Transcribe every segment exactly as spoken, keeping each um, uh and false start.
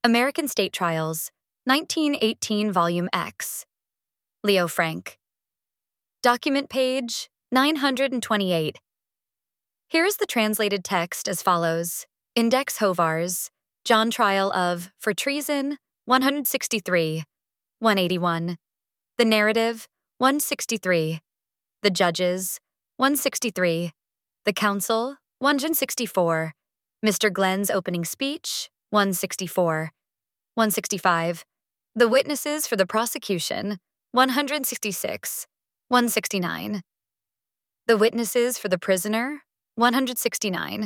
American State Trials, nineteen eighteen Volume X. Leo Frank. Document page nine hundred twenty-eight. Here is the translated text as follows. Index Hovars, John Trial of For Treason, one sixty-three, one eighty-one. The Narrative, one sixty-three. The Judges, one sixty-three. The Counsel, one sixty-four. Mister Glenn's Opening Speech, one sixty-four. one sixty-five. The Witnesses for the Prosecution, one sixty-six. one sixty-nine. The Witnesses for the Prisoner, one sixty-nine.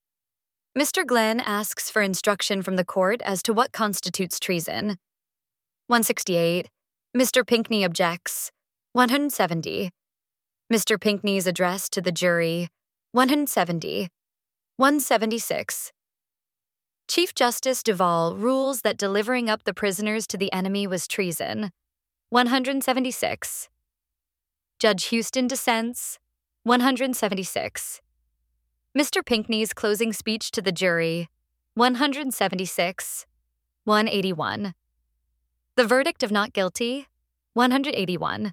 Mister Glenn asks for instruction from the court as to what constitutes treason. one sixty-eight. Mister Pinckney objects. one seventy. Mister Pinckney's address to the jury. one seventy. one seventy-six. Chief Justice Duvall rules that delivering up the prisoners to the enemy was treason. one seventy-six. Judge Houston dissents. one seventy-six. Mister Pinckney's closing speech to the jury. one seventy-six. one eighty-one. The verdict of not guilty. one eighty-one.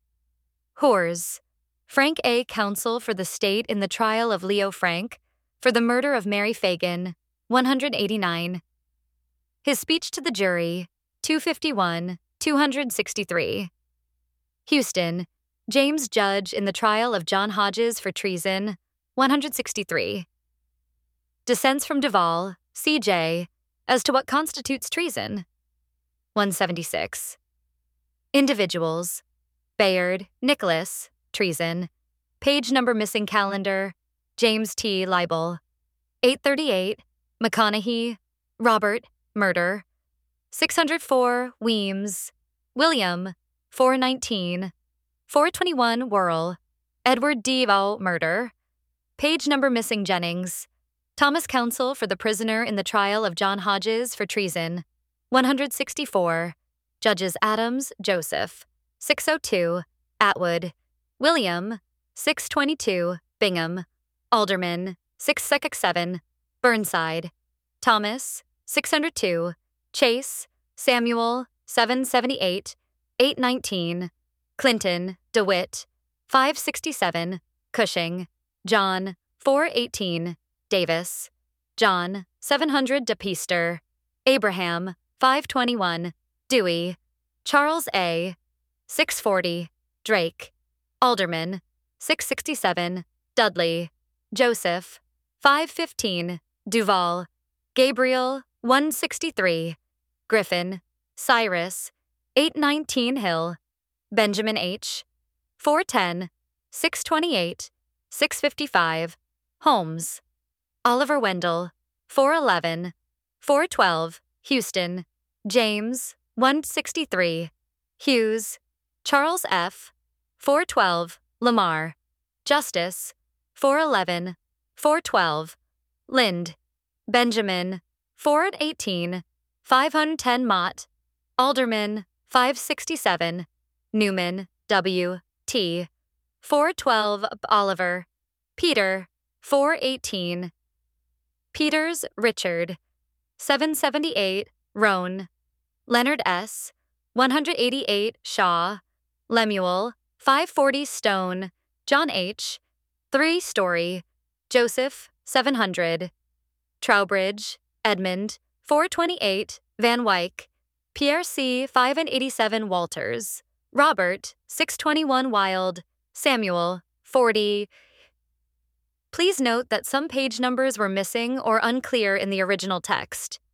Whores. Frank A. Counsel for the state in the trial of Leo Frank for the murder of Mary Fagan. one eighty-nine. His speech to the jury. two fifty-one, two sixty-three. Houston. James Judge in the trial of John Hodges for treason. one sixty-three. Dissents from Duvall, C J, as to what constitutes treason. one seventy-six. Individuals. Bayard, Nicholas, treason. Page number missing calendar. James T. libel. eight thirty-eight. McConaughey, Robert, murder. six oh four. Weems, William, four nineteen. four twenty-one. Whirl, Edward D. Vaux, murder. Page number missing Jennings. Thomas Counsel for the prisoner in the trial of John Hodges for treason. one sixty-four. Judges Adams, Joseph. six oh two. Atwood, William. six twenty-two. Bingham, Alderman. six seven. Burnside, Thomas. six oh two. Chase, Samuel. seven seventy-eight. eight nineteen. Clinton, DeWitt. five sixty-seven. Cushing, John. four eighteen. Davis, John. seven hundred. DePeester, Abraham. five twenty-one. Dewey, Charles A. six forty. Drake, Alderman. six sixty-seven. Dudley, Joseph. five fifteen. Duvall, Gabriel. one sixty-three. Griffin, Cyrus. eight nineteen. Hill, Benjamin H. four ten. six twenty-eight. six fifty-five. Holmes, Oliver Wendell. four eleven. four twelve. Houston, James. one sixty-three. Hughes, Charles F. four twelve. Lamar, Justice. four eleven. four twelve. Lind, Benjamin. four eighteen. five ten. Mott, Alderman. five sixty-seven. Newman, W. T. four twelve. Oliver, Peter. four eighteen. Peters, Richard. seven seventy-eight. Roan, Leonard S. one eighty-eight. Shaw, Lemuel. five forty. Stone, John H. three Story, Joseph. seven hundred. Trowbridge, Edmund. four twenty-eight. Van Wyck, Pierre C. five eighty-seven. Walters, Robert. six twenty-one. Wild, Samuel. forty. Please note that some page numbers were missing or unclear in the original text.